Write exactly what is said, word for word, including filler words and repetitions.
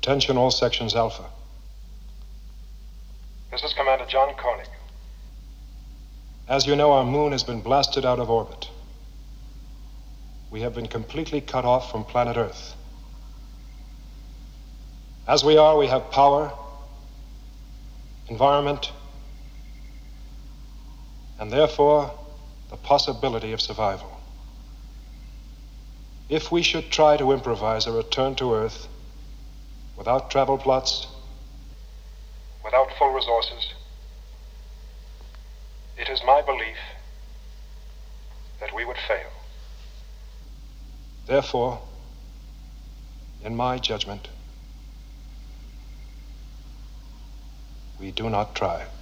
Attention all sections Alpha. This is Commander John Koenig. As you know, our moon has been blasted out of orbit. We have been completely cut off from planet Earth. As we are, we have power, environment, and therefore the possibility of survival. If we should try to improvise a return to Earth without travel plots, without full resources, it is my belief that we would fail. Therefore, in my judgment, we do not try.